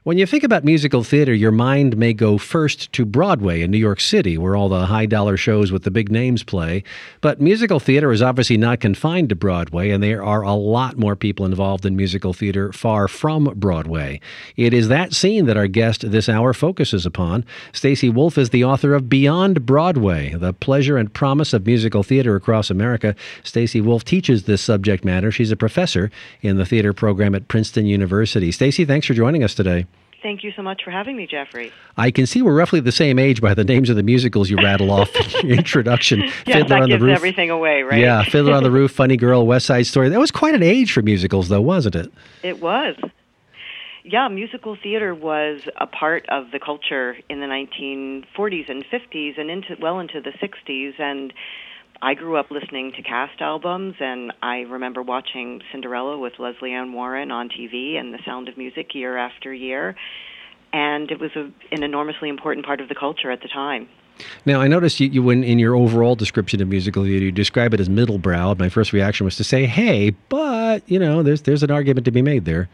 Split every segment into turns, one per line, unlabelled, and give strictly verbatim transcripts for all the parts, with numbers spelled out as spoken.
When you think about musical theater, your mind may go first to Broadway in New York City, where all the high-dollar shows with the big names play. But musical theater is obviously not confined to Broadway, and there are a lot more people involved in musical theater far from Broadway. It is that scene that our guest this hour focuses upon. Stacy Wolf is the author of Beyond Broadway, The Pleasure and Promise of Musical Theater Across America. Stacy Wolf teaches this subject matter. She's a professor in the theater program at Princeton University. Stacy, thanks for joining us today.
Thank you so much for having me, Jeffrey.
I can see we're roughly the same age by the names of the musicals you rattle off in your introduction.
Yes,
Fiddler
that
on
gives
the Roof.
everything away, right?
Yeah, Fiddler on the Roof, Funny Girl, West Side Story. That was quite an age for musicals, though, wasn't it?
It was. Yeah, musical theater was a part of the culture in the nineteen forties and fifties and into well into the sixties. And I grew up listening to cast albums, and I remember watching Cinderella with Leslie Ann Warren on T V and The Sound of Music year after year. And it was a, an enormously important part of the culture at the time.
Now, I noticed you, you when in your overall description of musical theater, you describe it as middle brow. My first reaction was to say, hey, but, you know, there's there's an argument to be made there.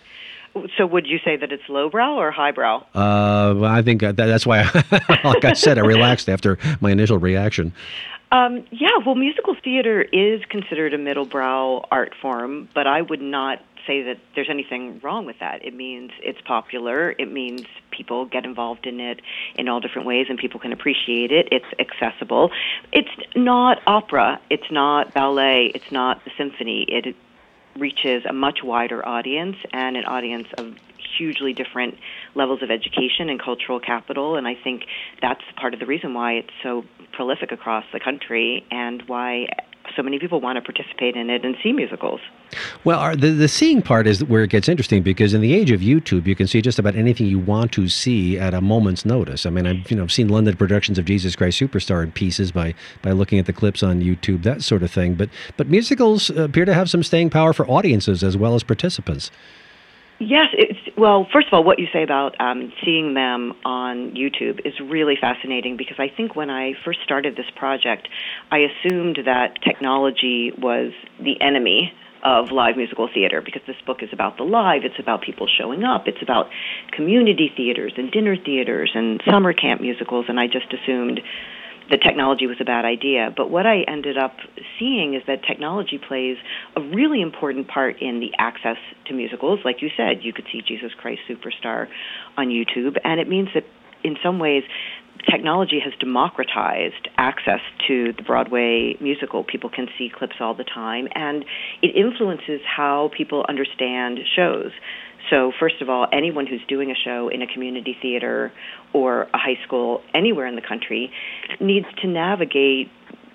So would you say that it's lowbrow or highbrow?
Uh, I think that, that's why, I, like I said, I relaxed after my initial reaction.
Um, yeah, well, musical theater is considered a middle-brow art form, but I would not say that there's anything wrong with that. It means it's popular. It means people get involved in it in all different ways, and people can appreciate it. It's accessible. It's not opera. It's not ballet. It's not the symphony. It reaches a much wider audience, and an audience of hugely different levels of education and cultural capital, and I think that's part of the reason why it's so prolific across the country and why so many people want to participate in it and see musicals.
Well, our, the, the seeing part is where it gets interesting, because in the age of YouTube, you can see just about anything you want to see at a moment's notice. I mean, I've you know seen London productions of Jesus Christ Superstar in pieces by by looking at the clips on YouTube, that sort of thing. But but musicals appear to have some staying power for audiences as well as participants.
Yes, it's, well, first of all, what you say about um, seeing them on YouTube is really fascinating, because I think when I first started this project, I assumed that technology was the enemy of live musical theater, because this book is about the live, it's about people showing up, it's about community theaters and dinner theaters and summer camp musicals, and I just assumed that technology was a bad idea. But what I ended up seeing is that technology plays a really important part in the access to musicals. Like you said, you could see Jesus Christ Superstar on YouTube, and it means that in some ways technology has democratized access to the Broadway musical. People can see clips all the time, and it influences how people understand shows. So first of all, anyone who's doing a show in a community theater or a high school anywhere in the country needs to navigate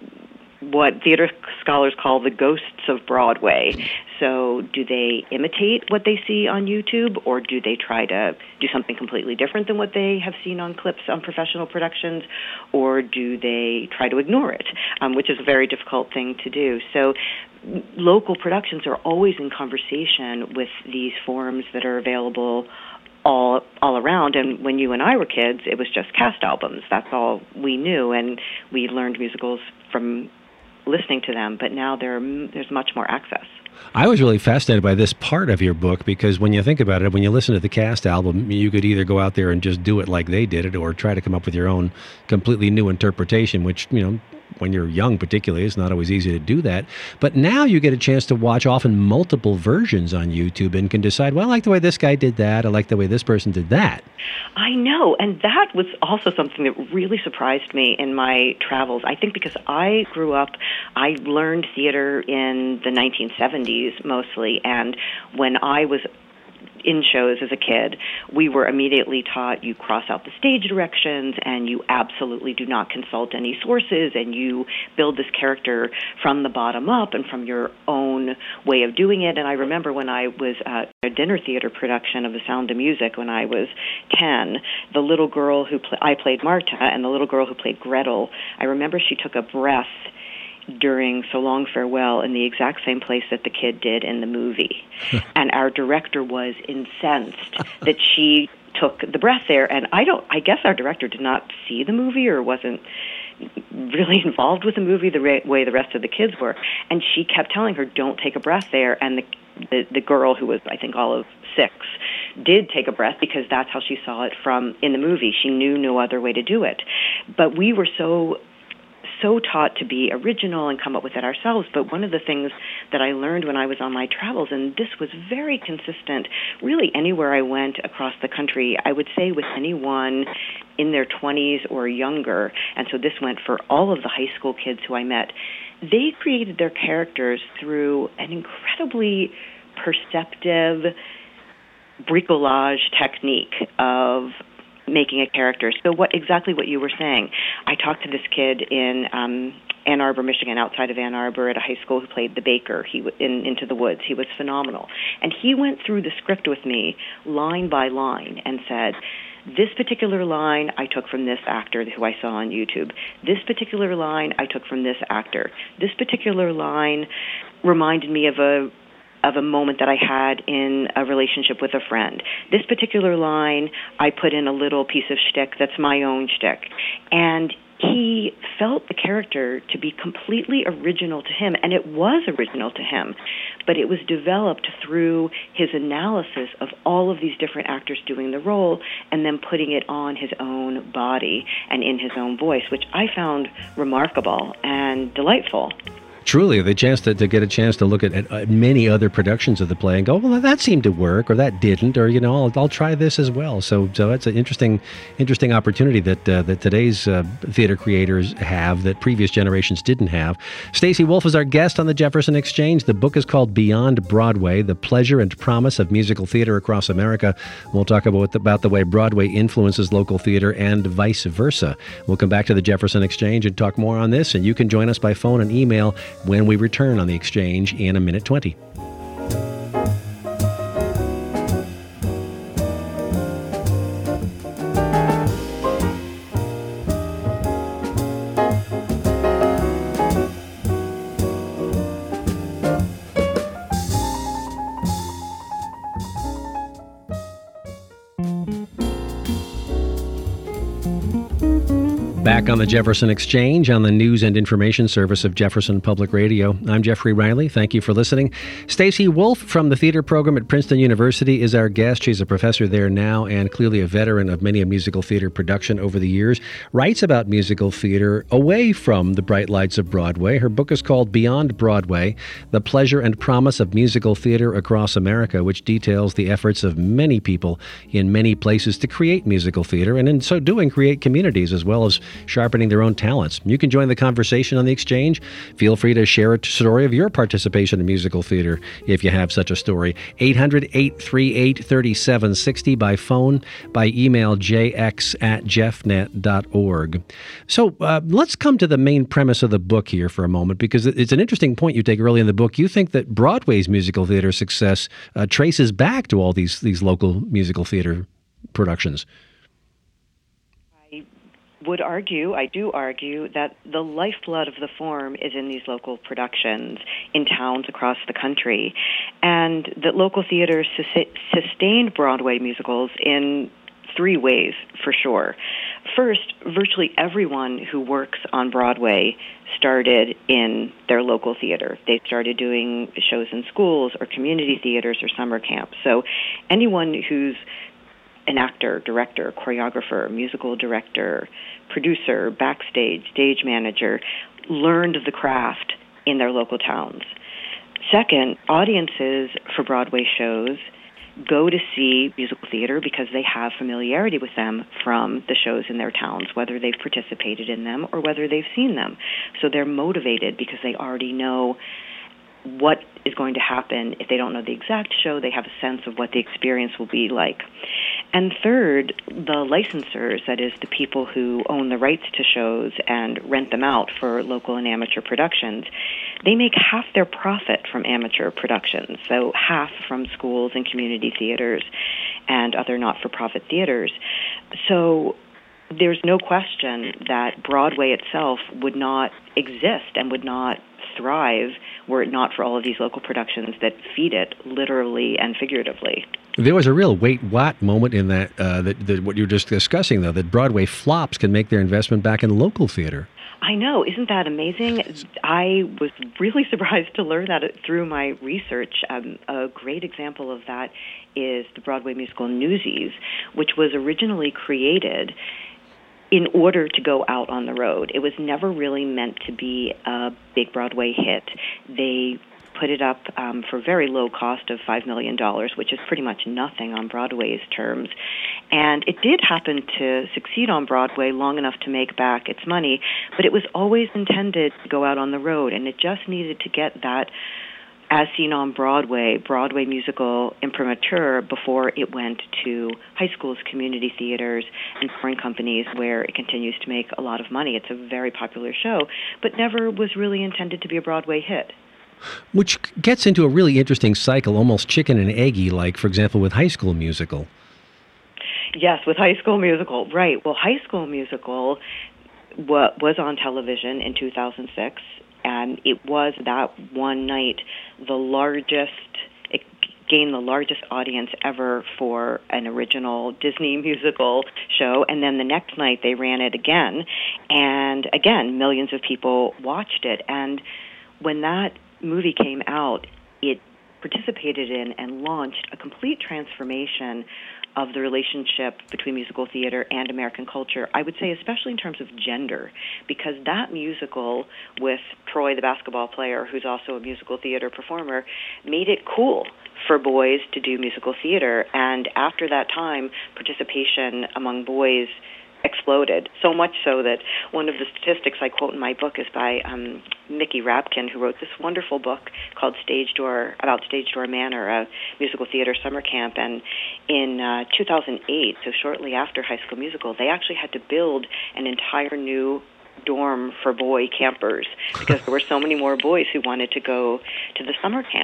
what theater scholars call the ghosts of Broadway. So do they imitate what they see on YouTube, or do they try to do something completely different than what they have seen on clips on professional productions, or do they try to ignore it, um, which is a very difficult thing to do. So local productions are always in conversation with these forms that are available all all around. And when you and I were kids, it was just cast albums. That's all we knew, and we learned musicals from listening to them. But now there there's much more access.
I was really fascinated by this part of your book, because when you think about it, when you listen to the cast album, you could either go out there and just do it like they did it, or try to come up with your own completely new interpretation, which, you know, when you're young particularly, it's not always easy to do that. But now you get a chance to watch often multiple versions on YouTube and can decide, well, I like the way this guy did that, I like the way this person did that.
I know, and that was also something that really surprised me in my travels. I think because I grew up, I learned theater in the nineteen seventies mostly, and when I was in shows as a kid, we were immediately taught you cross out the stage directions, and you absolutely do not consult any sources, and you build this character from the bottom up and from your own way of doing it. And I remember when I was at a dinner theater production of The Sound of Music when I was ten, the little girl who pl- I played Marta, and the little girl who played Gretel, I remember she took a breath during So Long Farewell in the exact same place that the kid did in the movie. And our director was incensed that she took the breath there. And I don't, I guess our director did not see the movie or wasn't really involved with the movie the re- way the rest of the kids were. And she kept telling her, don't take a breath there. And the, the, the girl, who was, I think, all of six, did take a breath because that's how she saw it from in the movie. She knew no other way to do it. But we were so so taught to be original and come up with it ourselves. But one of the things that I learned when I was on my travels, and this was very consistent, really anywhere I went across the country, I would say with anyone in their twenties or younger, and so this went for all of the high school kids who I met, they created their characters through an incredibly perceptive bricolage technique of making a character. So what exactly what you were saying. I talked to this kid in um, Ann Arbor, Michigan, outside of Ann Arbor at a high school who played the baker he w- in Into the Woods. He was phenomenal. And he went through the script with me line by line and said, this particular line I took from this actor who I saw on YouTube. This particular line I took from this actor. This particular line reminded me of a of a moment that I had in a relationship with a friend. This particular line, I put in a little piece of shtick that's my own shtick. And he felt the character to be completely original to him, and it was original to him, but it was developed through his analysis of all of these different actors doing the role and then putting it on his own body and in his own voice, which I found remarkable and delightful.
Truly, the chance to, to get a chance to look at, at many other productions of the play and go, well, that seemed to work, or that didn't, or, you know, I'll, I'll try this as well. So, so that's an interesting, interesting opportunity that uh, that today's uh, theater creators have that previous generations didn't have. Stacey Wolf is our guest on the Jefferson Exchange. The book is called Beyond Broadway: The Pleasure and Promise of Musical Theater Across America. We'll talk about about the way Broadway influences local theater and vice versa. We'll come back to the Jefferson Exchange and talk more on this, and you can join us by phone and email when we return on the Exchange in a minute twenty. Back on the Jefferson Exchange on the news and information service of Jefferson Public Radio. I'm Jeffrey Riley. Thank you for listening. Stacey Wolf from the theater program at Princeton University is our guest. She's a professor there now and clearly a veteran of many a musical theater production over the years. Writes about musical theater away from the bright lights of Broadway. Her book is called Beyond Broadway: The Pleasure and Promise of Musical Theater Across America, which details the efforts of many people in many places to create musical theater, and in so doing create communities as well as sharpening their own talents. You can join the conversation on the Exchange. Feel free to share a story of your participation in musical theater if you have such a story. eight hundred, eight three eight, three seven six zero by phone, by email jx at jeffnet dot org. So uh, let's come to the main premise of the book here for a moment, because it's an interesting point you take early in the book. You think that Broadway's musical theater success uh, traces back to all these, these local musical theater productions.
Would argue, I do argue, that the lifeblood of the form is in these local productions in towns across the country, and that local theaters sus- sustained Broadway musicals in three ways, for sure. First, virtually everyone who works on Broadway started in their local theater. They started doing shows in schools or community theaters or summer camps. So anyone who's an actor, director, choreographer, musical director, producer, backstage, stage manager, learned the craft in their local towns. Second, audiences for Broadway shows go to see musical theater because they have familiarity with them from the shows in their towns, whether they've participated in them or whether they've seen them. So they're motivated because they already know what is going to happen. If they don't know the exact show, they have a sense of what the experience will be like. And third, the licensors, that is the people who own the rights to shows and rent them out for local and amateur productions, they make half their profit from amateur productions, so half from schools and community theaters and other not-for-profit theaters. So there's no question that Broadway itself would not exist and would not thrive were it not for all of these local productions that feed it literally and figuratively.
There was a real wait what moment in that, uh, that, that what you were just discussing, though, that Broadway flops can make their investment back in local theater.
I know. Isn't that amazing? I was really surprised to learn that through my research. Um, a great example of that is the Broadway musical Newsies, which was originally created in order to go out on the road. It was never really meant to be a big Broadway hit. They put it up um, for very low cost of five million dollars, which is pretty much nothing on Broadway's terms. And it did happen to succeed on Broadway long enough to make back its money, but it was always intended to go out on the road, and it just needed to get that as seen on Broadway, Broadway musical imprimatur before it went to high schools, community theaters, and touring companies where it continues to make a lot of money. It's a very popular show, but never was really intended to be a Broadway hit.
Which gets into a really interesting cycle, almost chicken and eggy, like, for example, with High School Musical.
Yes, with High School Musical, right. Well, High School Musical wa- was on television in two thousand six, and it was that one night the largest, it gained the largest audience ever for an original Disney musical show. And then the next night they ran it again, and again, millions of people watched it. And when that movie came out, it participated in and launched a complete transformation of the relationship between musical theater and American culture, I would say especially in terms of gender, because that musical with Troy, the basketball player, who's also a musical theater performer, made it cool for boys to do musical theater. And after that time, participation among boys exploded, so much so that one of the statistics I quote in my book is by um, Mickey Rapkin, who wrote this wonderful book called Stage Door, about Stage Door Manor, a musical theater summer camp. And in uh, two thousand eight, so shortly after High School Musical, they actually had to build an entire new dorm for boy campers because there were so many more boys who wanted to go to the summer camp.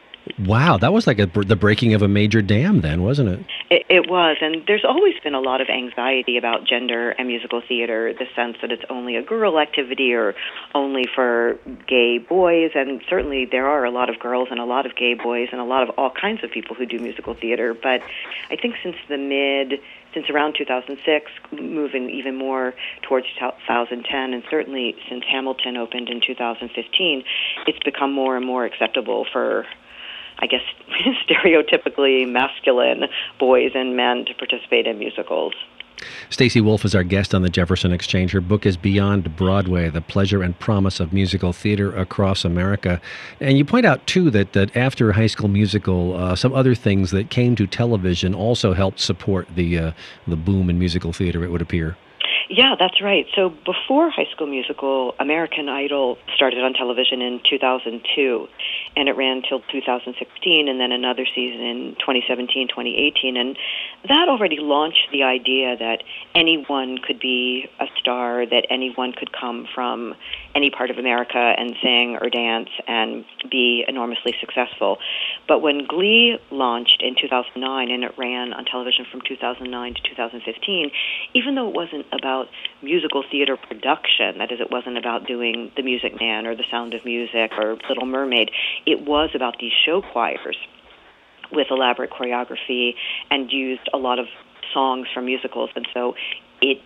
Wow, that was like a, the breaking of a major dam then, wasn't it?
it? It was, and there's always been a lot of anxiety about gender and musical theater, the sense that it's only a girl activity or only for gay boys, and certainly there are a lot of girls and a lot of gay boys and a lot of all kinds of people who do musical theater, but I think since the mid, since around two thousand six, moving even more towards two thousand ten, and certainly since Hamilton opened in two thousand fifteen, it's become more and more acceptable for, I guess, stereotypically masculine boys and men to participate in musicals.
Stacey Wolf is our guest on the Jefferson Exchange. Her book is Beyond Broadway, The Pleasure and Promise of Musical Theater Across America. And you point out, too, that, that after High School Musical, uh, some other things that came to television also helped support the, uh, the boom in musical theater, it would appear.
Yeah, that's right. So before High School Musical, American Idol started on television in two thousand two, and it ran till two thousand sixteen, and then another season in twenty seventeen, twenty eighteen, and that already launched the idea that anyone could be a star, that anyone could come from any part of America and sing or dance and be enormously successful. But when Glee launched in two thousand nine, and it ran on television from two thousand nine to two thousand fifteen, even though it wasn't about musical theater production, that is, it wasn't about doing The Music Man or The Sound of Music or Little Mermaid, it was about these show choirs with elaborate choreography and used a lot of songs from musicals, and so it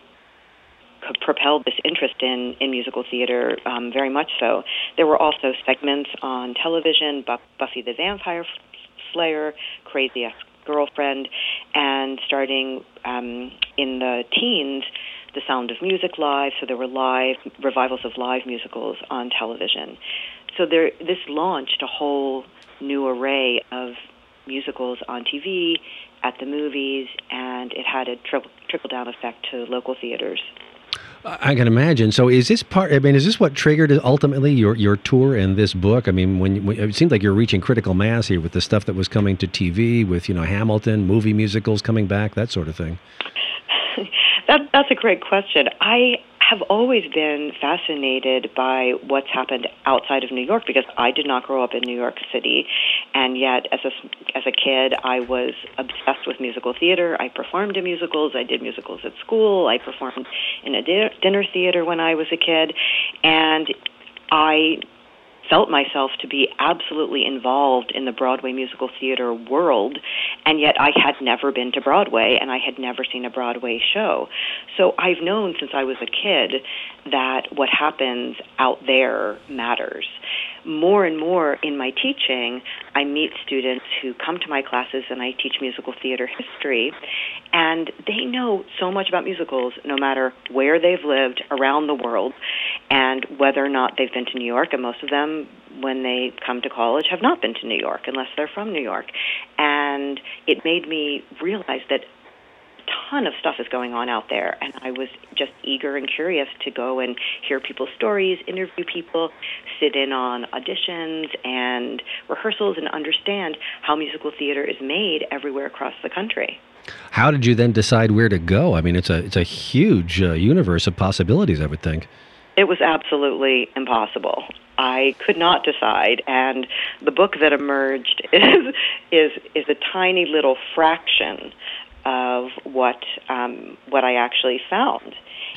propelled this interest in, in musical theater um, very much so. There were also segments on television, Buffy the Vampire Slayer, Crazy Ex-Girlfriend, and starting um, in the teens, The Sound of Music Live, so there were live revivals of live musicals on television. So there, this launched a whole new array of musicals on T V, at the movies, and it had a tri- trickle-down effect to local theaters.
I can imagine. So is this part, I mean, is this what triggered ultimately your, your tour and this book? I mean, when, when it seemed like you're reaching critical mass here with the stuff that was coming to T V, with, you know, Hamilton, movie musicals coming back, that sort of thing.
That, that's a great question. I have always been fascinated by what's happened outside of New York because I did not grow up in New York City, and yet as a, as a kid I was obsessed with musical theater. I performed in musicals. I did musicals at school. I performed in a dinner, dinner theater when I was a kid, and I felt myself to be absolutely involved in the Broadway musical theater world, and yet I had never been to Broadway, and I had never seen a Broadway show. So I've known since I was a kid that what happens out there matters. More and more in my teaching, I meet students who come to my classes, and I teach musical theater history, and they know so much about musicals no matter where they've lived around the world and whether or not they've been to New York, and most of them, when they come to college, have not been to New York unless they're from New York. And it made me realize that ton of stuff is going on out there, and I was just eager and curious to go and hear people's stories, interview people, sit in on auditions and rehearsals, and understand how musical theater is made everywhere across the country.
How did you then decide where to go? I mean, it's a it's a huge uh, universe of possibilities, I would think.
It was absolutely impossible. I could not decide, and the book that emerged is is is a tiny little fraction of what um, what I actually found.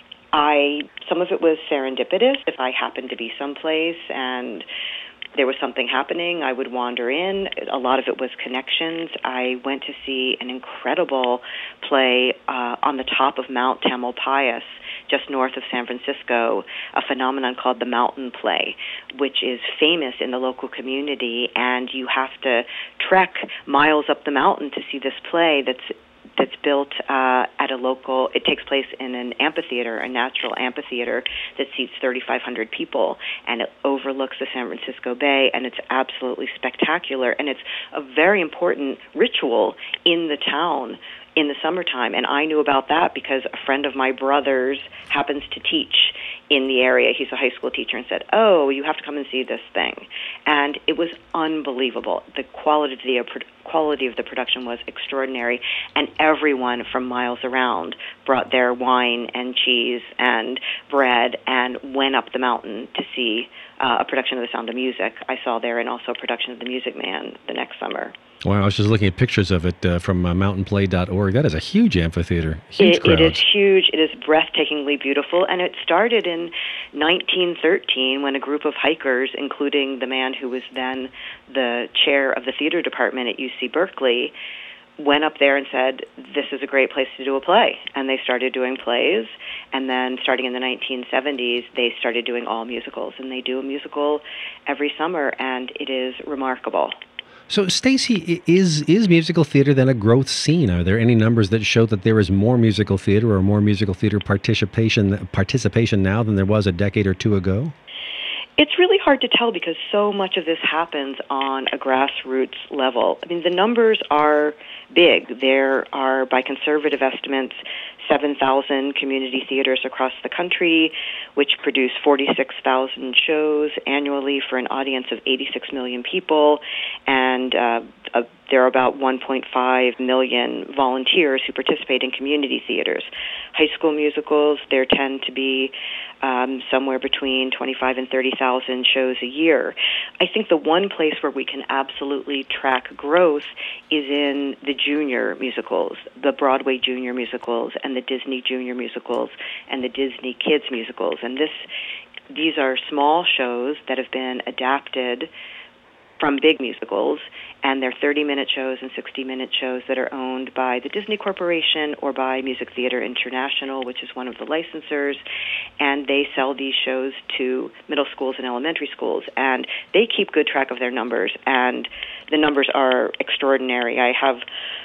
I some of it was serendipitous. If I happened to be someplace and there was something happening, I would wander in. A lot of it was connections. I went to see an incredible play uh, on the top of Mount Tamalpais, just north of San Francisco, a phenomenon called the Mountain Play, which is famous in the local community, and you have to trek miles up the mountain to see this play that's that's built uh, at a local, it takes place in an amphitheater, a natural amphitheater that seats thirty-five hundred people, and it overlooks the San Francisco Bay, and it's absolutely spectacular, and it's a very important ritual in the town in the summertime, and I knew about that because a friend of my brother's happens to teach in the area. He's a high school teacher, and said, oh, you have to come and see this thing. And it was unbelievable. The quality of the, quality of the production was extraordinary, and everyone from miles around brought their wine and cheese and bread and went up the mountain to see uh, a production of The Sound of Music I saw there, and also a production of The Music Man the next summer.
Wow, I was just looking at pictures of it uh, from uh, mountain play dot org. That is a huge amphitheater. Huge
it, it is huge. It is breathtakingly beautiful. And it started in nineteen thirteen when a group of hikers, including the man who was then the chair of the theater department at U C Berkeley, went up there and said, this is a great place to do a play. And they started doing plays. And then starting in the nineteen seventies, they started doing all musicals. And they do a musical every summer, and it is remarkable.
So, Stacy, is is musical theater then a growth scene? Are there any numbers that show that there is more musical theater or more musical theater participation participation now than there was a decade or two ago?
It's really hard to tell because so much of this happens on a grassroots level. I mean, the numbers are big. There are, by conservative estimates, seven thousand community theaters across the country, which produce forty-six thousand shows annually for an audience of eighty-six million people, and uh, uh, there are about one point five million volunteers who participate in community theaters. High school musicals, there tend to be um, somewhere between twenty-five and thirty thousand shows a year. I think the one place where we can absolutely track growth is in the junior musicals, the Broadway junior musicals, and the Disney junior musicals, and the Disney kids musicals. And this, these are small shows that have been adapted from big musicals, and they're thirty-minute shows and sixty-minute shows that are owned by the Disney Corporation or by Music Theater International, which is one of the licensors, and they sell these shows to middle schools and elementary schools, and they keep good track of their numbers, and the numbers are extraordinary. I have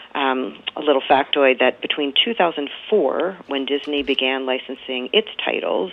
um, a little factoid that between two thousand four, when Disney began licensing its titles,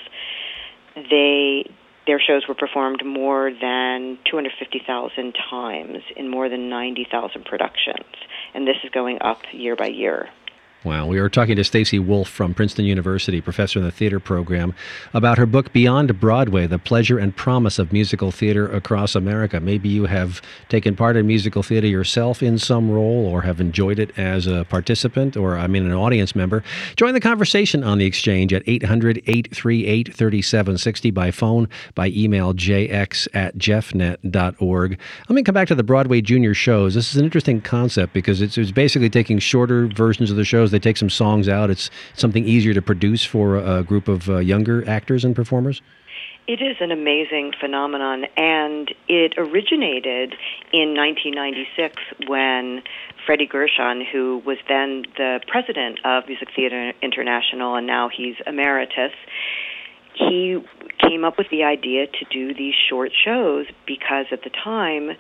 they their shows were performed more than two hundred fifty thousand times in more than ninety thousand productions. And this is going up year by year.
Wow. We were talking to Stacy Wolf from Princeton University, professor in the theater program, about her book, Beyond Broadway, The Pleasure and Promise of Musical Theater Across America. Maybe you have taken part in musical theater yourself in some role or have enjoyed it as a participant or, I mean, an audience member. Join the conversation on the Exchange at eight hundred, eight three eight, three seven six zero by phone, by email, jx at jeffnet dot org. Let me come back to the Broadway junior shows. This is an interesting concept because it's, it's basically taking shorter versions of the shows. They take some songs out. It's something easier to produce for a group of uh, younger actors and performers?
It is an amazing phenomenon, and it originated in nineteen ninety-six when Freddie Gershon, who was then the president of Music Theater International, and now he's emeritus, he came up with the idea to do these short shows because at the time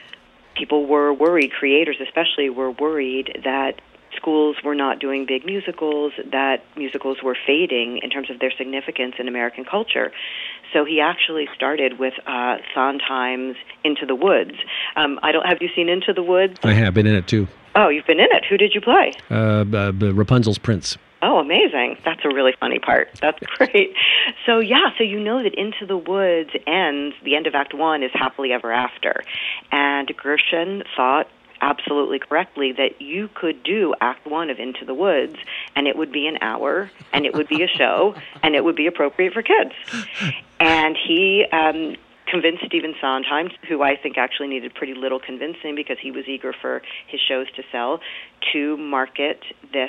people were worried, creators especially were worried that schools were not doing big musicals, that musicals were fading in terms of their significance in American culture. So he actually started with uh, Sondheim's Into the Woods. Um, I don't. Have you seen Into the Woods?
I have been in it too.
Oh, you've been in it. Who did you play?
Uh, uh, Rapunzel's prince.
Oh, amazing. That's a really funny part. That's great. So, yeah, so you know that Into the Woods ends, the end of Act One is Happily Ever After. And Gershon thought absolutely correctly that you could do Act One of Into the Woods, and it would be an hour, and it would be a show, and it would be appropriate for kids. And he um, convinced Stephen Sondheim, who I think actually needed pretty little convincing because he was eager for his shows to sell, to market this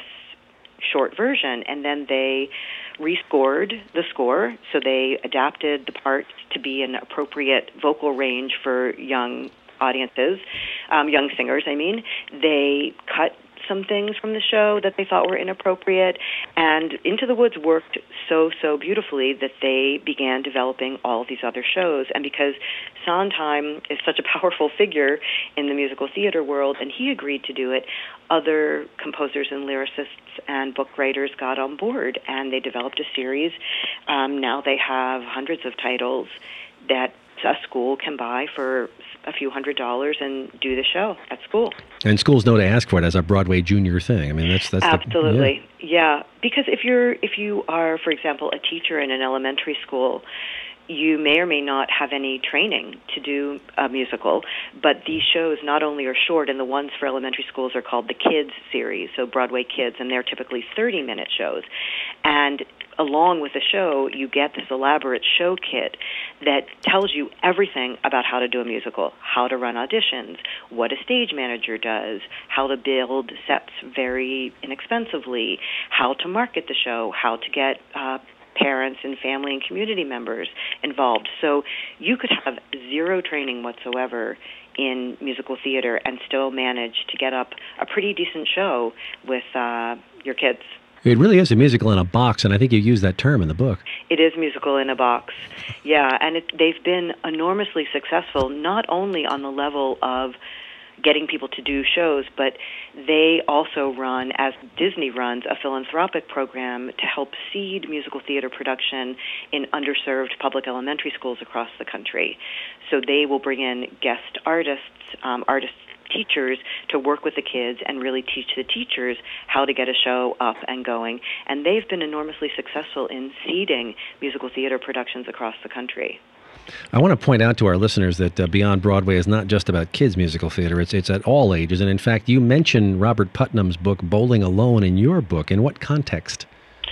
short version. And then they rescored the score, so they adapted the parts to be an appropriate vocal range for young audiences, um, young singers, I mean. They cut some things from the show that they thought were inappropriate, and Into the Woods worked so, so beautifully that they began developing all of these other shows. And because Sondheim is such a powerful figure in the musical theater world, and he agreed to do it, other composers and lyricists and book writers got on board, and they developed a series. Um, now they have hundreds of titles that a school can buy for a few hundred dollars and do the show at school.
And schools know to ask for it as a Broadway junior thing. I mean, that's that's
absolutely
the,
yeah. yeah. Because if you're if you are, for example, a teacher in an elementary school, you may or may not have any training to do a musical, but these shows not only are short, and the ones for elementary schools are called the Kids series, so Broadway Kids, and they're typically thirty-minute shows. And along with the show, you get this elaborate show kit that tells you everything about how to do a musical, how to run auditions, what a stage manager does, how to build sets very inexpensively, how to market the show, how to get uh, parents and family and community members involved. So you could have zero training whatsoever in musical theater and still manage to get up a pretty decent show with uh, your kids.
It really is a musical in a box, and I think you use that term in the book.
It is musical in a box, yeah, and it, they've been enormously successful, not only on the level of getting people to do shows, but they also run, as Disney runs, a philanthropic program to help seed musical theater production in underserved public elementary schools across the country. So they will bring in guest artists, um, artists, teachers to work with the kids and really teach the teachers how to get a show up and going. And they've been enormously successful in seeding musical theater productions across the country.
I want to point out to our listeners that uh, Beyond Broadway is not just about kids' musical theater. It's it's at all ages. And in fact, you mention Robert Putnam's book, Bowling Alone, in your book. In what context?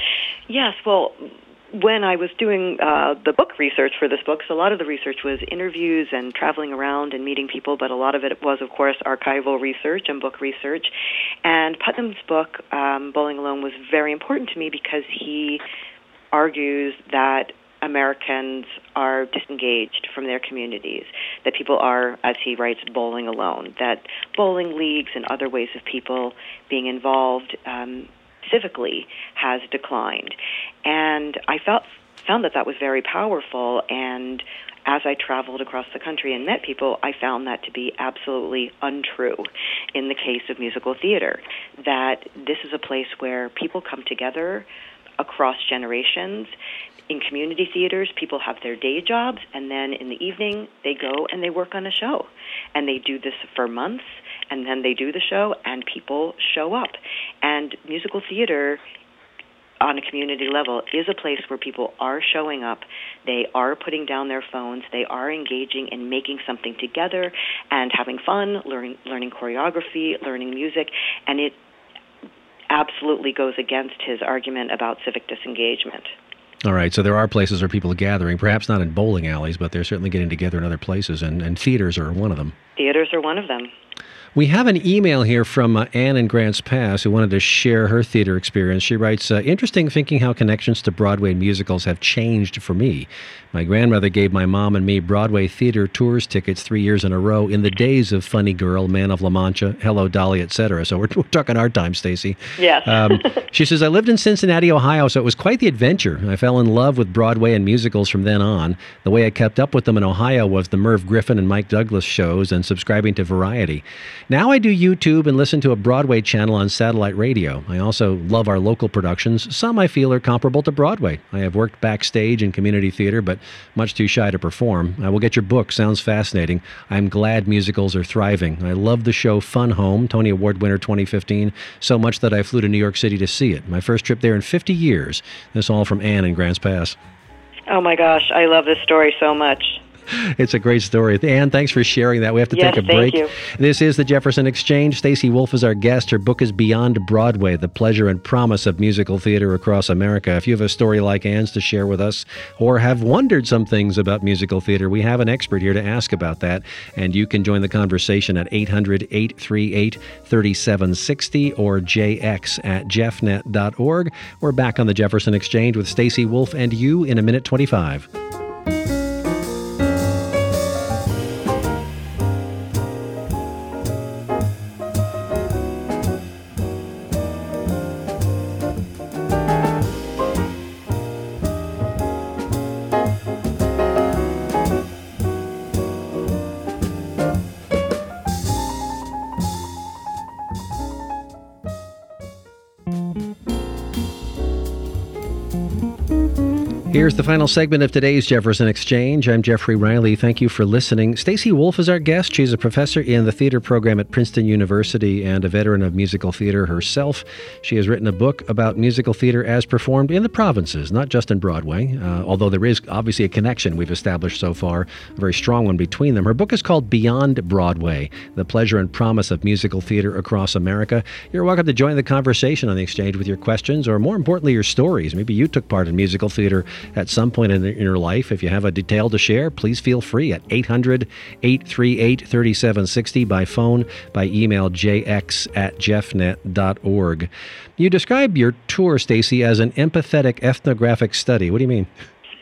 Yes, well, when I was doing uh, the book research for this book, so a lot of the research was interviews and traveling around and meeting people, but a lot of it was, of course, archival research and book research. And Putnam's book, um, Bowling Alone, was very important to me because he argues that Americans are disengaged from their communities, that people are, as he writes, bowling alone, that bowling leagues and other ways of people being involved um, civically has declined. And I felt found that that was very powerful, and as I traveled across the country and met people, I found that to be absolutely untrue in the case of musical theater, that this is a place where people come together across generations. In community theaters, people have their day jobs, and then in the evening, they go and they work on a show. And they do this for months, and then they do the show, and people show up. And musical theater, on a community level, is a place where people are showing up. They are putting down their phones. They are engaging in making something together and having fun, learning, learning choreography, learning music, and it absolutely goes against his argument about civic disengagement.
All right, so there are places where people are gathering, perhaps not in bowling alleys, but they're certainly getting together in other places, and, and theaters are one of them.
theaters are one of them.
We have an email here from uh, Anne in Grants Pass who wanted to share her theater experience. She writes, uh, interesting thinking how connections to Broadway musicals have changed for me. My grandmother gave my mom and me Broadway theater tours tickets three years in a row in the days of Funny Girl, Man of La Mancha, Hello Dolly, et cetera. So we're, we're talking our time, Stacy.
Yes.
um, she says, I lived in Cincinnati, Ohio, so it was quite the adventure. I fell in love with Broadway and musicals from then on. The way I kept up with them in Ohio was the Merv Griffin and Mike Douglas shows and subscribing to Variety. Now I do YouTube and listen to a Broadway channel on satellite radio. I also love our local productions. Some I feel are comparable to Broadway. I have worked backstage in community theater, but much too shy to perform. I will get your book. Sounds fascinating. I'm glad musicals are thriving. I love the show Fun Home, Tony Award winner twenty fifteen, so much that I flew to New York City to see it. My first trip there in fifty years. This all from Anne in Grants Pass.
Oh my gosh, I love this story so much.
It's a great story. Anne, thanks for sharing that. We have to
yes,
take a break.
Thank you.
This is the Jefferson Exchange. Stacy Wolf is our guest. Her book is Beyond Broadway, The Pleasure and Promise of Musical Theater Across America. If you have a story like Anne's to share with us or have wondered some things about musical theater, we have an expert here to ask about that. And you can join the conversation at eight hundred, eight three eight, three seven six zero or j x at jeffnet dot org. We're back on the Jefferson Exchange with Stacy Wolf and you in a minute twenty-five. Here's the final segment of today's Jefferson Exchange. I'm Jeffrey Riley. Thank you for listening. Stacy Wolf is our guest. She's a professor in the theater program at Princeton University and a veteran of musical theater herself. She has written a book about musical theater as performed in the provinces, not just in Broadway, uh, although there is obviously a connection we've established so far, a very strong one between them. Her book is called Beyond Broadway, The Pleasure and Promise of Musical Theater Across America. You're welcome to join the conversation on the Exchange with your questions, or more importantly, your stories. Maybe you took part in musical theater at some point in your life. If you have a detail to share, please feel free at eight hundred, eight three eight, three seven six zero by phone, by email j x at jeffnet dot org. You describe your tour, Stacy, as an empathetic ethnographic study. What do you mean?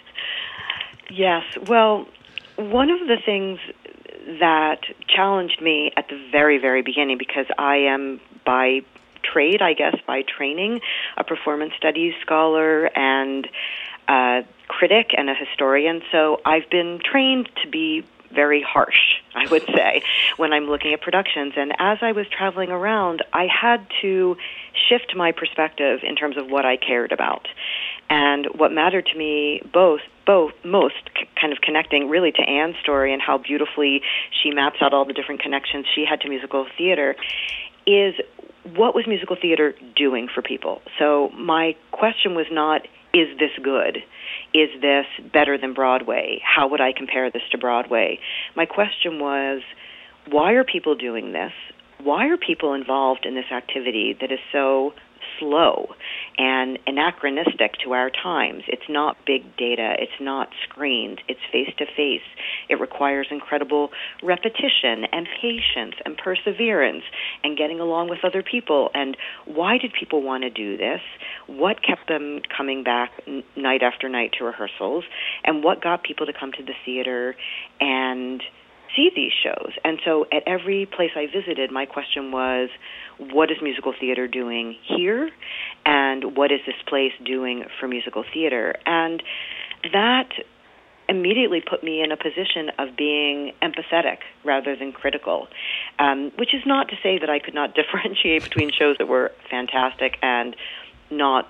Yes. Well, one of the things that challenged me at the very, very beginning, because I am by trade, I guess, by training, a performance studies scholar and a critic and a historian, so I've been trained to be very harsh, I would say, when I'm looking at productions. And as I was traveling around, I had to shift my perspective in terms of what I cared about. And what mattered to me both, both most, c- kind of connecting really to Anne's story and how beautifully she maps out all the different connections she had to musical theater, is what was musical theater doing for people? So my question was not, is this good? Is this better than Broadway? How would I compare this to Broadway? My question was, why are people doing this? Why are people involved in this activity that is so slow and anachronistic to our times? It's not big data. It's not screened. It's face-to-face. It requires incredible repetition and patience and perseverance and getting along with other people. And why did people want to do this? What kept them coming back n- night after night to rehearsals? And what got people to come to the theater and see these shows? And so at every place I visited, my question was, what is musical theater doing here? And what is this place doing for musical theater? And that immediately put me in a position of being empathetic rather than critical, um, which is not to say that I could not differentiate between shows that were fantastic and not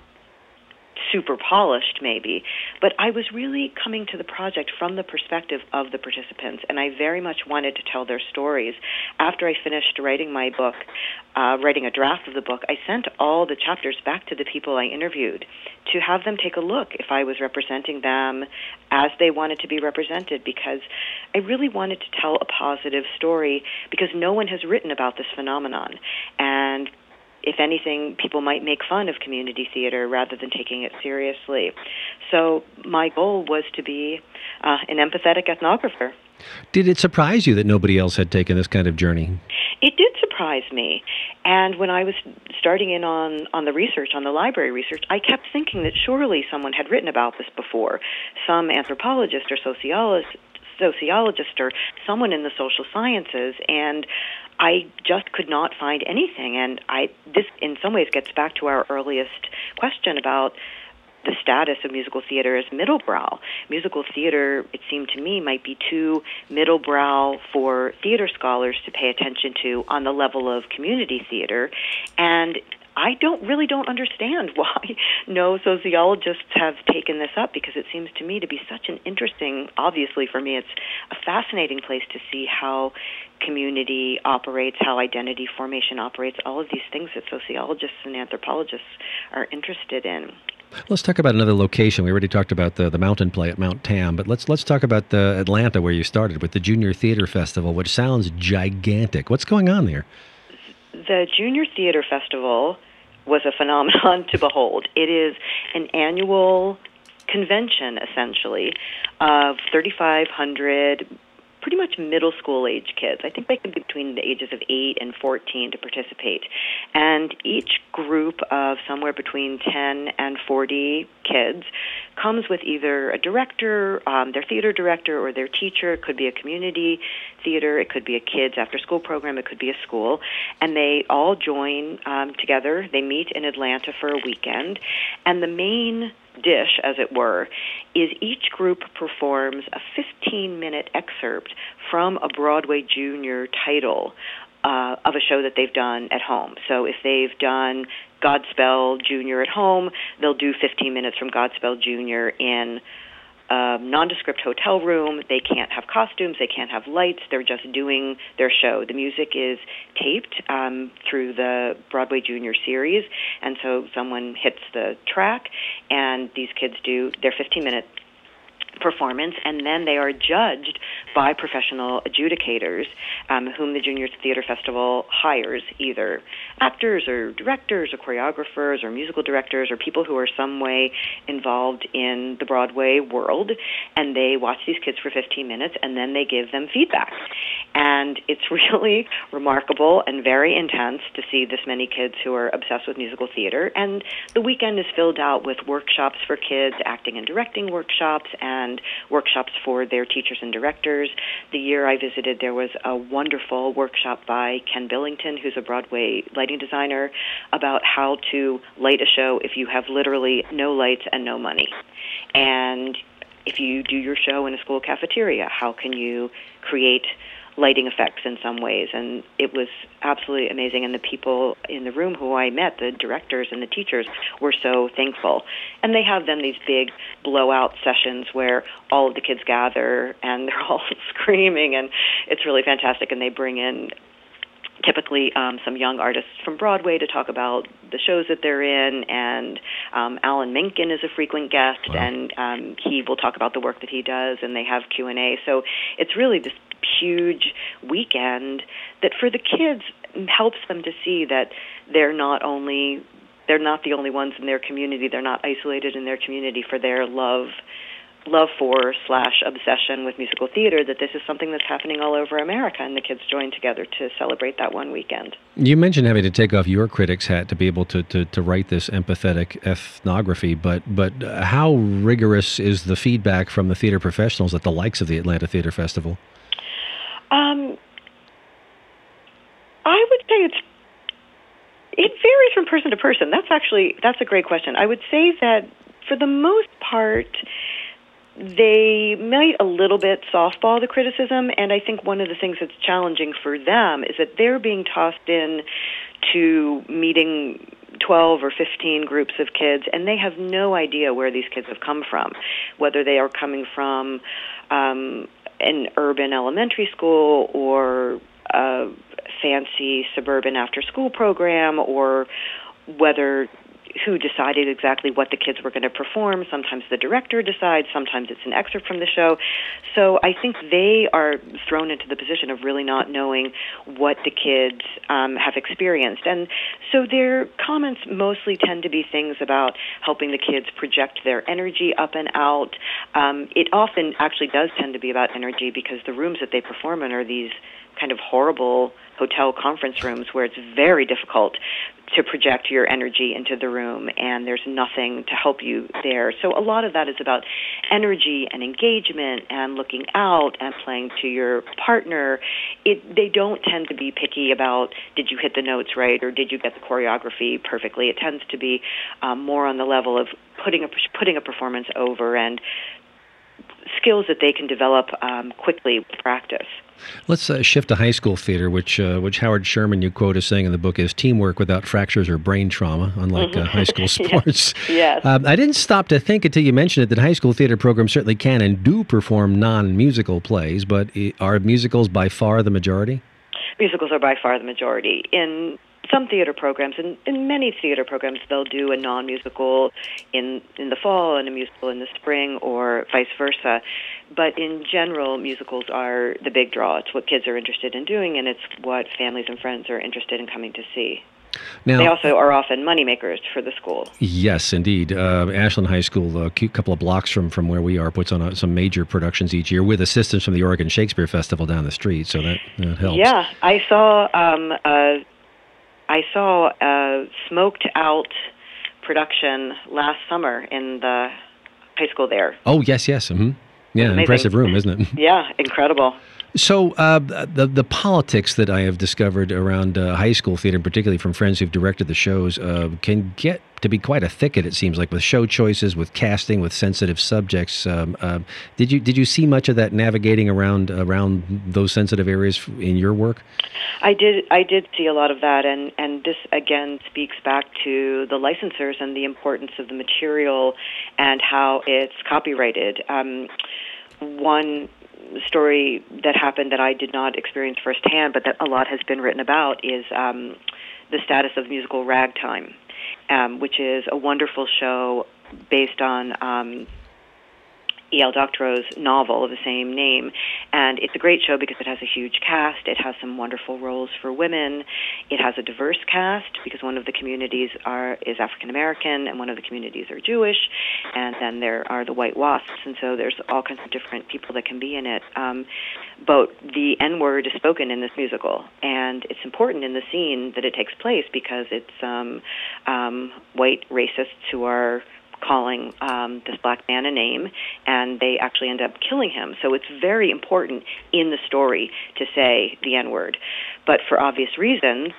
super polished, maybe, but I was really coming to the project from the perspective of the participants, and I very much wanted to tell their stories. After I finished writing my book, uh, writing a draft of the book, I sent all the chapters back to the people I interviewed to have them take a look if I was representing them as they wanted to be represented, because I really wanted to tell a positive story, because no one has written about this phenomenon. And if anything, people might make fun of community theater rather than taking it seriously. So my goal was to be uh, an empathetic ethnographer.
Did it surprise you that nobody else had taken this kind of journey?
It did surprise me. And when I was starting in on, on the research, on the library research, I kept thinking that surely someone had written about this before. Some anthropologist or sociologist, sociologist or someone in the social sciences, and I just could not find anything. And I this, in some ways, gets back to our earliest question about the status of musical theater as middlebrow. Musical theater, it seemed to me, might be too middlebrow for theater scholars to pay attention to on the level of community theater. And I don't really don't understand why no sociologists have taken this up, because it seems to me to be such an interesting, obviously for me it's a fascinating place to see how community operates, how identity formation operates, all of these things that sociologists and anthropologists are interested in.
Let's talk about another location. We already talked about the, the mountain play at Mount Tam, but let's let's talk about the Atlanta, where you started with the Junior Theater Festival, which sounds gigantic. What's going on there?
The Junior Theater Festival was a phenomenon to behold. It is an annual convention, essentially, of thirty-five hundred pretty much middle school age kids. I think they can be between the ages of eight and fourteen to participate. And each group of somewhere between ten and forty kids comes with either a director, um, their theater director, or their teacher. It could be a community theater. It could be a kids after-school program. It could be a school. And they all join um, together. They meet in Atlanta for a weekend. And the main dish, as it were, is each group performs a fifteen-minute excerpt from a Broadway Junior title uh, of a show that they've done at home. So if they've done Godspell Junior at home, they'll do fifteen minutes from Godspell Junior in a nondescript hotel room. They can't have costumes. They can't have lights. They're just doing their show. The music is taped um, through the Broadway Junior series, and so someone hits the track, and these kids do their fifteen-minute performance, and then they are judged by professional adjudicators um, whom the Junior Theater Festival hires, either actors or directors or choreographers or musical directors or people who are some way involved in the Broadway world, and they watch these kids for fifteen minutes, and then they give them feedback. And it's really remarkable and very intense to see this many kids who are obsessed with musical theater. And the weekend is filled out with workshops for kids, acting and directing workshops, and workshops for their teachers and directors. The year I visited, there was a wonderful workshop by Ken Billington, who's a Broadway lighting designer, about how to light a show if you have literally no lights and no money. And if you do your show in a school cafeteria, how can you create lighting effects in some ways? And it was absolutely amazing. And the people in the room who I met, the directors and the teachers, were so thankful. And they have then these big blowout sessions where all of the kids gather and they're all screaming, and it's really fantastic. And they bring in typically um, some young artists from Broadway to talk about the shows that they're in, and um, Alan Menken is a frequent guest, wow. and um, he will talk about the work that he does, and they have Q and A. So it's really this huge weekend that for the kids helps them to see that they're not only they're not the only ones in their community, they're not isolated in their community for their love love for slash obsession with musical theater, that this is something that's happening all over America, and the kids join together to celebrate that one weekend.
You mentioned having to take off your critic's hat to be able to, to, to write this empathetic ethnography, but but how rigorous is the feedback from the theater professionals at the likes of the Atlanta Theater Festival?
Um, I would say it's it varies from person to person. That's actually that's a great question. I would say that for the most part, they might a little bit softball the criticism, and I think one of the things that's challenging for them is that they're being tossed in to meeting twelve or fifteen groups of kids, and they have no idea where these kids have come from, whether they are coming from um, an urban elementary school or a fancy suburban after-school program, or whether who decided exactly what the kids were going to perform. Sometimes the director decides, sometimes it's an excerpt from the show. So I think they are thrown into the position of really not knowing what the kids um, have experienced. And so their comments mostly tend to be things about helping the kids project their energy up and out. Um, it often actually does tend to be about energy because the rooms that they perform in are these kind of horrible hotel conference rooms where it's very difficult to project your energy into the room, and there's nothing to help you there. So a lot of that is about energy and engagement and looking out and playing to your partner. It, they don't tend to be picky about did you hit the notes right or did you get the choreography perfectly. It tends to be um, more on the level of putting a, putting a performance over and skills that they can develop um, quickly with practice.
Let's uh, shift to high school theater, which uh, which Howard Sherman, you quote as saying in the book, is teamwork without fractures or brain trauma, unlike uh, high school sports.
Yes. yes.
Um, I didn't stop to think until you mentioned it that high school theater programs certainly can and do perform non-musical plays, but are musicals by far the majority?
Musicals are by far the majority. In some theater programs, and in many theater programs, they'll do a non-musical in in the fall and a musical in the spring, or vice versa. But in general, musicals are the big draw. It's what kids are interested in doing, and it's what families and friends are interested in coming to see. Now, they also are often moneymakers for the school.
Yes, indeed. Uh, Ashland High School, a couple of blocks from, from where we are, puts on a, some major productions each year with assistance from the Oregon Shakespeare Festival down the street, so that, that helps.
Yeah, I saw um, a I saw a smoked out production last summer in the high school there.
Oh, yes, yes. Mm-hmm. Yeah, impressive room, isn't it?
Yeah, incredible.
So uh, the the politics that I have discovered around uh, high school theater, particularly from friends who've directed the shows, uh, can get to be quite a thicket, it seems like, with show choices, with casting, with sensitive subjects. Um, uh, did you did you see much of that navigating around around those sensitive areas in your work?
I did. I did see a lot of that, and, and this again speaks back to the licensors and the importance of the material and how it's copyrighted. Um, one story that happened that I did not experience firsthand, but that a lot has been written about, is um, the status of musical Ragtime, um, which is a wonderful show based on um, E L. Doctorow's novel of the same name. And it's a great show because it has a huge cast. It has some wonderful roles for women. It has a diverse cast because one of the communities are is African American and one of the communities are Jewish. And then there are the white wasps. And so there's all kinds of different people that can be in it. Um, but the N-word is spoken in this musical. And it's important in the scene that it takes place because it's um, um, white racists who are calling um, this black man a name, and they actually end up killing him. So it's very important in the story to say the N-word. But for obvious reasons,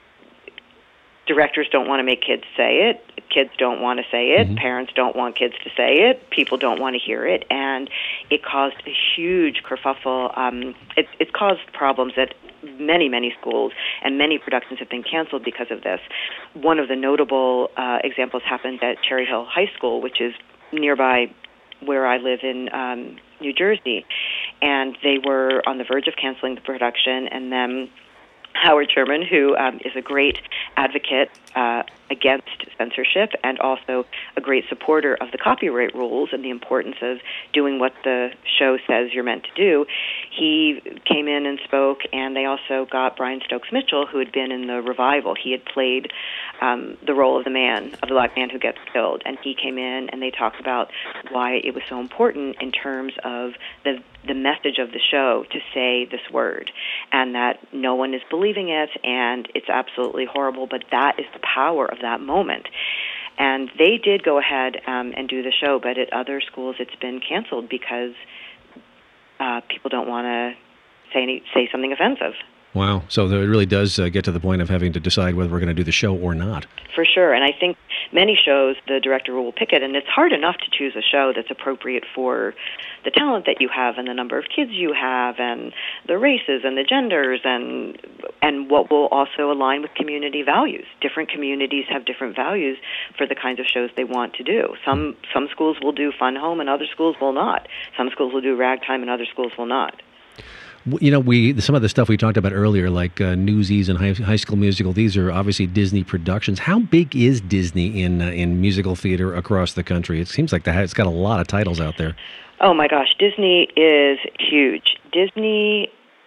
directors don't want to make kids say it. Kids don't want to say it. Mm-hmm. Parents don't want kids to say it. People don't want to hear it. And it caused a huge kerfuffle. Um, it, it's caused problems at many, many schools, and many productions have been canceled because of this. One of the notable uh, examples happened at Cherry Hill High School, which is nearby where I live in um, New Jersey. And they were on the verge of canceling the production, and then Howard Sherman, who um, is a great advocate uh, against censorship and also a great supporter of the copyright rules and the importance of doing what the show says you're meant to do, he came in and spoke, and they also got Brian Stokes Mitchell, who had been in the revival. He had played um, the role of the man, of the black man who gets killed, and he came in and they talked about why it was so important in terms of the the message of the show to say this word, and that no one is believing it, and it's absolutely horrible, but that is the power of that moment. And they did go ahead um, and do the show, but at other schools it's been canceled because uh, people don't want to say any, say something offensive.
Wow. So it really does uh, get to the point of having to decide whether we're going to do the show or not.
For sure. And I think many shows, the director will pick it, and it's hard enough to choose a show that's appropriate for the talent that you have and the number of kids you have and the races and the genders and and what will also align with community values. Different communities have different values for the kinds of shows they want to do. Some some schools will do Fun Home and other schools will not. Some schools will do Ragtime and other schools will not.
You know, we some of the stuff we talked about earlier, like uh, Newsies and High, High School Musical, these are obviously Disney productions. How big is Disney in uh, in musical theater across the country? It seems like the, it's got a lot of titles out there.
Oh my gosh, Disney is huge. Disney,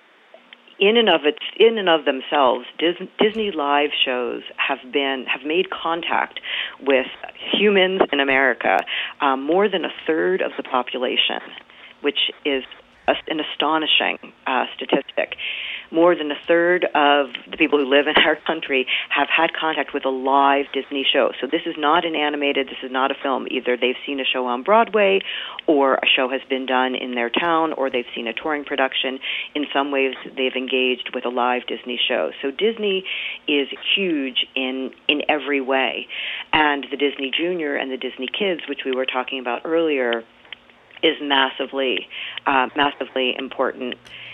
in and of its in and of themselves, Disney, Disney live shows have been have made contact with humans in America, um, more than a third of the population, which is an astonishing uh, statistic. More than a third of the people who live in our country have had contact with a live Disney show. So this is not an animated, this is not a film. Either they've seen a show on Broadway, or a show has been done in their town, or they've seen a touring production. In some ways, they've engaged with a live Disney show. So Disney is huge in, in every way. And the Disney Junior and the Disney Kids, which we were talking about earlier, is massively, uh, massively important,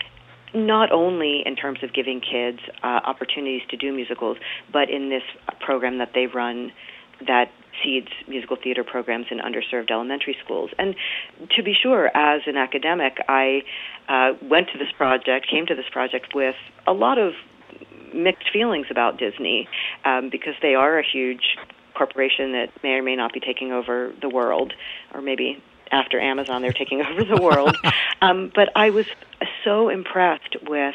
not only in terms of giving kids uh, opportunities to do musicals, but in this program that they run that seeds musical theater programs in underserved elementary schools. And to be sure, as an academic, I uh, went to this project, came to this project with a lot of mixed feelings about Disney, um, because they are a huge corporation that may or may not be taking over the world, or maybe after Amazon, they're taking over the world. Um, but I was so impressed with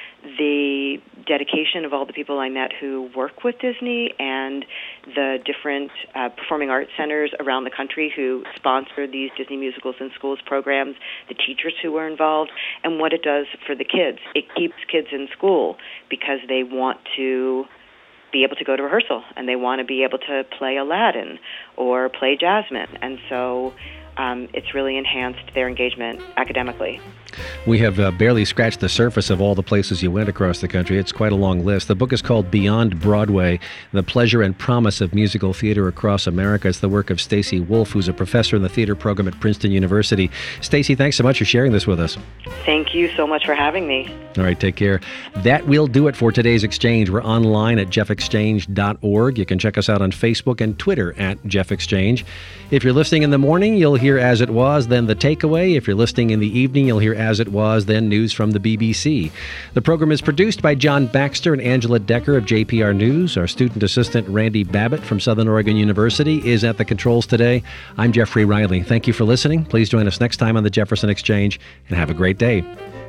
the dedication of all the people I met who work with Disney, and the different uh, performing arts centers around the country who sponsor these Disney Musicals in Schools programs, the teachers who were involved, and what it does for the kids. It keeps kids in school because they want to be able to go to rehearsal, and they want to be able to play Aladdin or play Jasmine. And so Um, it's really enhanced their engagement academically.
We have uh, barely scratched the surface of all the places you went across the country. It's quite a long list. The book is called Beyond Broadway, The Pleasure and Promise of Musical Theater Across America. It's the work of Stacy Wolf, who's a professor in the theater program at Princeton University. Stacy, thanks so much for sharing this with us.
Thank you so much for having me.
All right, take care. That will do it for today's exchange. We're online at jeff exchange dot org. You can check us out on Facebook and Twitter at Jeff Exchange. If you're listening in the morning, you'll hear As It Was, then The Takeaway. If you're listening in the evening, you'll hear As It Was, then news from the B B C. The program is produced by John Baxter and Angela Decker of J P R News. Our student assistant, Randy Babbitt from Southern Oregon University, is at the controls today. I'm Jeffrey Riley. Thank you for listening. Please join us next time on the Jefferson Exchange, and have a great day.